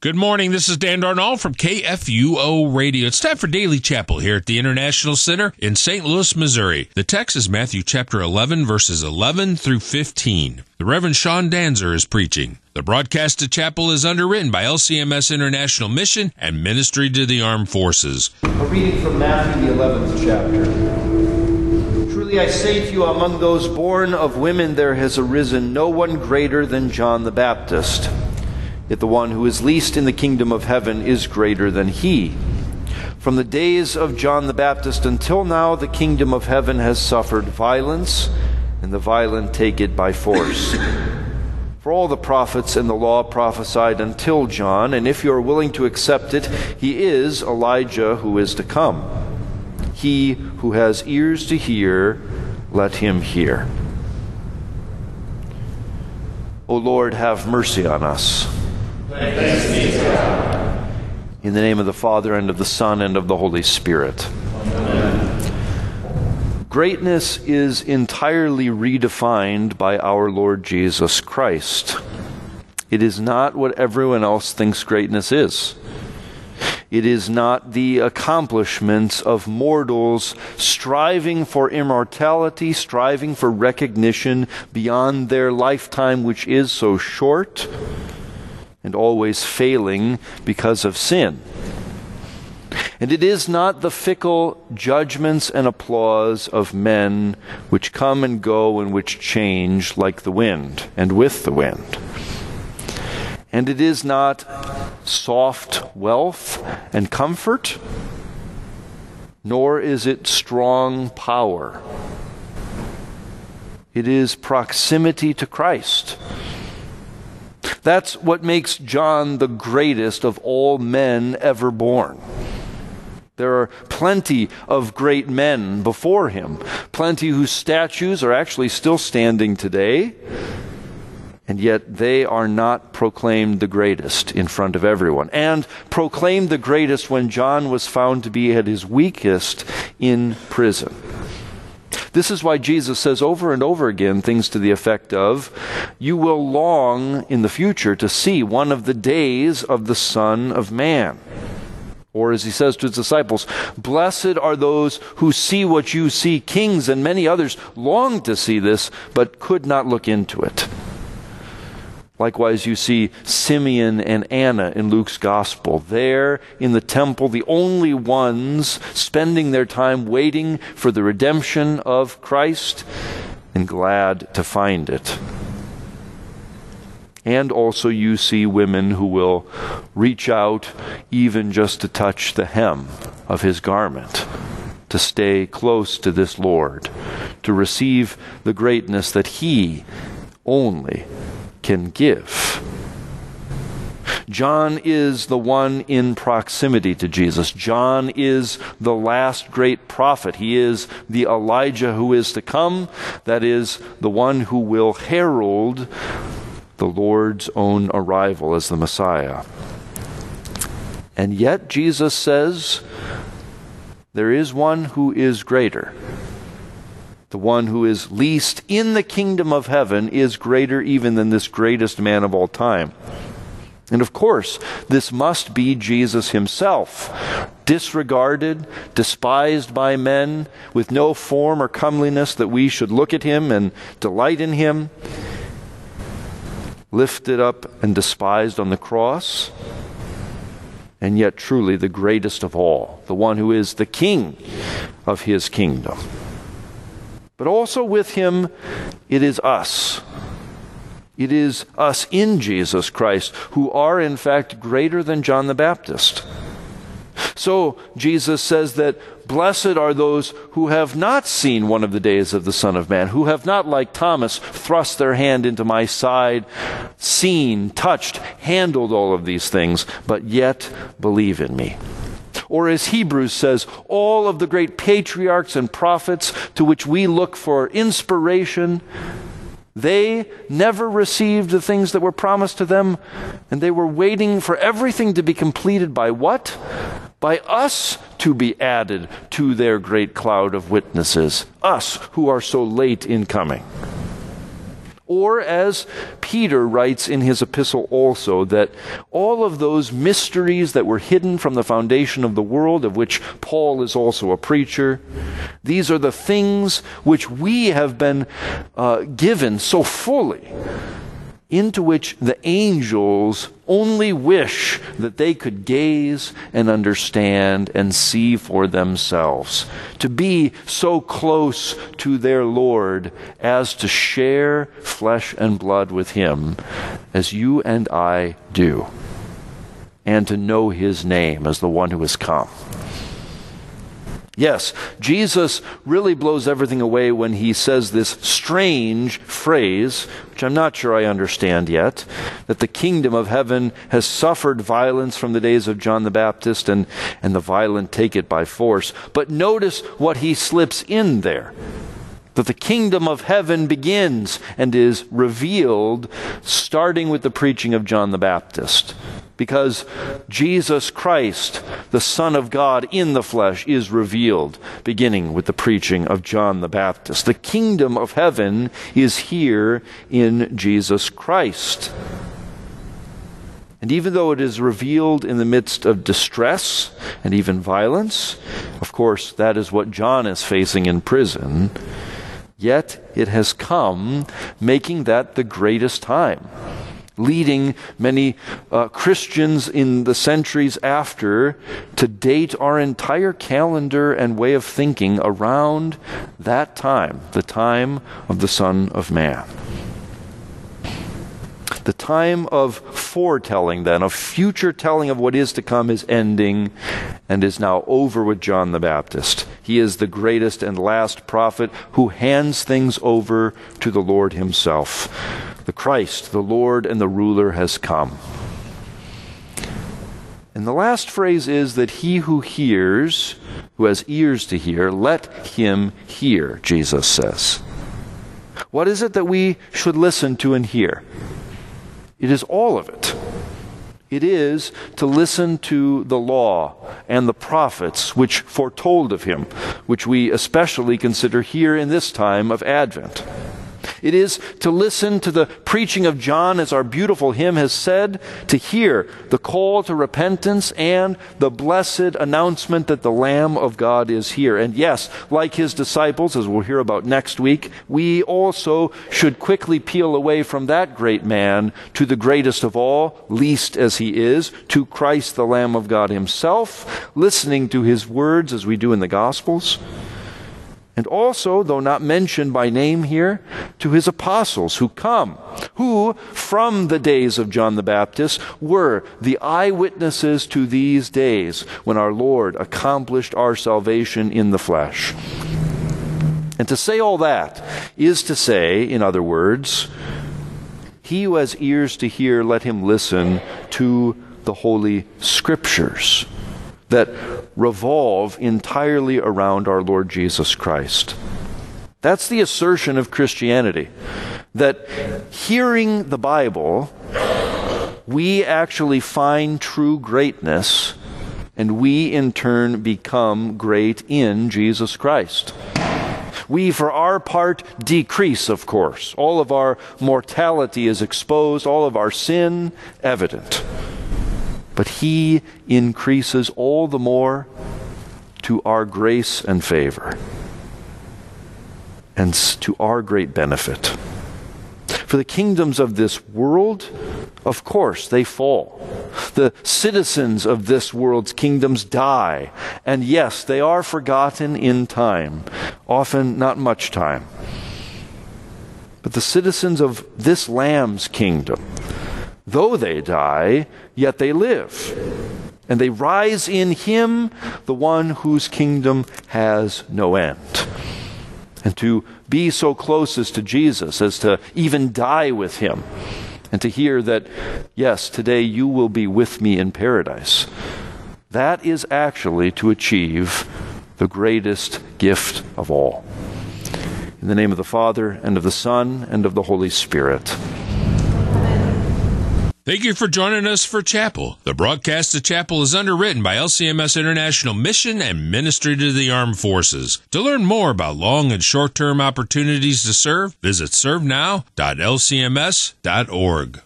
Good morning. This is Dan Darnall from KFUO Radio. It's time for Daily Chapel here at the International Center in St. Louis, Missouri. The text is Matthew chapter 11, verses 11 through 15. The Reverend Sean Danzer is preaching. The broadcast to chapel is underwritten by LCMS International Mission and Ministry to the Armed Forces. A reading from Matthew, the 11th chapter. Truly I say to you, among those born of women there has arisen no one greater than John the Baptist. Yet the one who is least in the kingdom of heaven is greater than he. From the days of John the Baptist until now, the kingdom of heaven has suffered violence, and the violent take it by force. For all the prophets and the law prophesied until John, and if you are willing to accept it, he is Elijah who is to come. He who has ears to hear, let him hear. O Lord, have mercy on us. Thanks be to God. In the name of the Father, and of the Son, and of the Holy Spirit. Amen. Greatness is entirely redefined by our Lord Jesus Christ. It is not what everyone else thinks greatness is. It is not the accomplishments of mortals striving for immortality, striving for recognition beyond their lifetime, which is so short, and always failing because of sin. And it is not the fickle judgments and applause of men which come and go and which change like the wind and with the wind. And it is not soft wealth and comfort, nor is it strong power. It is proximity to Christ. That's what makes John the greatest of all men ever born. There are plenty of great men before him, plenty whose statues are actually still standing today, and yet they are not proclaimed the greatest in front of everyone, and proclaimed the greatest when John was found to be at his weakest in prison. This is why Jesus says over and over again things to the effect of, you will long in the future to see one of the days of the Son of Man. Or as he says to his disciples, blessed are those who see what you see. Kings and many others long to see this, but could not look into it. Likewise, you see Simeon and Anna in Luke's gospel. There in the temple, the only ones spending their time waiting for the redemption of Christ and glad to find it. And also you see women who will reach out even just to touch the hem of his garment, to stay close to this Lord, to receive the greatness that he only can give. John is the one in proximity to Jesus. John is the last great prophet. He is the Elijah who is to come. That is, the one who will herald the Lord's own arrival as the Messiah. And yet Jesus says, there is one who is greater. The one who is least in the kingdom of heaven is greater even than this greatest man of all time. And of course, this must be Jesus himself, disregarded, despised by men, with no form or comeliness that we should look at him and delight in him, lifted up and despised on the cross, and yet truly the greatest of all, the one who is the king of his kingdom. But also with him, it is us. It is us in Jesus Christ who are in fact greater than John the Baptist. So Jesus says that blessed are those who have not seen one of the days of the Son of Man, who have not, like Thomas, thrust their hand into my side, seen, touched, handled all of these things, but yet believe in me. Or as Hebrews says, all of the great patriarchs and prophets to which we look for inspiration, they never received the things that were promised to them, and they were waiting for everything to be completed by what? By us to be added to their great cloud of witnesses, us who are so late in coming. Or as Peter writes in his epistle also, that all of those mysteries that were hidden from the foundation of the world, of which Paul is also a preacher, these are the things which we have been given so fully, into which the angels only wish that they could gaze and understand and see for themselves, to be so close to their Lord as to share flesh and blood with Him as you and I do, and to know His name as the one who has come. Yes, Jesus really blows everything away when He says this strange phrase, which I'm not sure I understand yet, that the kingdom of heaven has suffered violence from the days of John the Baptist, and the violent take it by force. But notice what He slips in there, that the kingdom of heaven begins and is revealed starting with the preaching of John the Baptist. Because Jesus Christ, the Son of God in the flesh, is revealed, beginning with the preaching of John the Baptist. The kingdom of heaven is here in Jesus Christ. And even though it is revealed in the midst of distress and even violence, of course, that is what John is facing in prison, yet it has come, making that the greatest time, leading many Christians in the centuries after to date our entire calendar and way of thinking around that time, the time of the Son of Man. The time of foretelling, then, of future telling of what is to come, is ending and is now over with John the Baptist. He is the greatest and last prophet who hands things over to the Lord Himself. The Christ, the Lord and the ruler, has come. And the last phrase is that he who hears, who has ears to hear, let him hear, Jesus says. What is it that we should listen to and hear? It is all of it. It is to listen to the law and the prophets which foretold of Him, which we especially consider here in this time of Advent. It is to listen to the preaching of John, as our beautiful hymn has said, to hear the call to repentance and the blessed announcement that the Lamb of God is here. And yes, like His disciples, as we'll hear about next week, we also should quickly peel away from that great man to the greatest of all, least as He is, to Christ the Lamb of God Himself, listening to His words as we do in the Gospels. And also, though not mentioned by name here, to His apostles who come, who from the days of John the Baptist were the eyewitnesses to these days when our Lord accomplished our salvation in the flesh. And to say all that is to say, in other words, he who has ears to hear, let him listen to the Holy Scriptures that revolve entirely around our Lord Jesus Christ. That's the assertion of Christianity, that hearing the Bible, we actually find true greatness, and we in turn become great in Jesus Christ. We, for our part, decrease, of course. All of our mortality is exposed, all of our sin evident. But He increases all the more to our grace and favor, and to our great benefit. For the kingdoms of this world, of course, they fall. The citizens of this world's kingdoms die. And yes, they are forgotten in time, often not much time. But the citizens of this Lamb's kingdom, though they die, yet they live. And they rise in Him, the one whose kingdom has no end. And to be so close as to Jesus, as to even die with Him, and to hear that, yes, today you will be with me in paradise, that is actually to achieve the greatest gift of all. In the name of the Father, and of the Son, and of the Holy Spirit. Thank you for joining us for Chapel. The broadcast of Chapel is underwritten by LCMS International Mission and Ministry to the Armed Forces. To learn more about long and short-term opportunities to serve, visit servenow.lcms.org.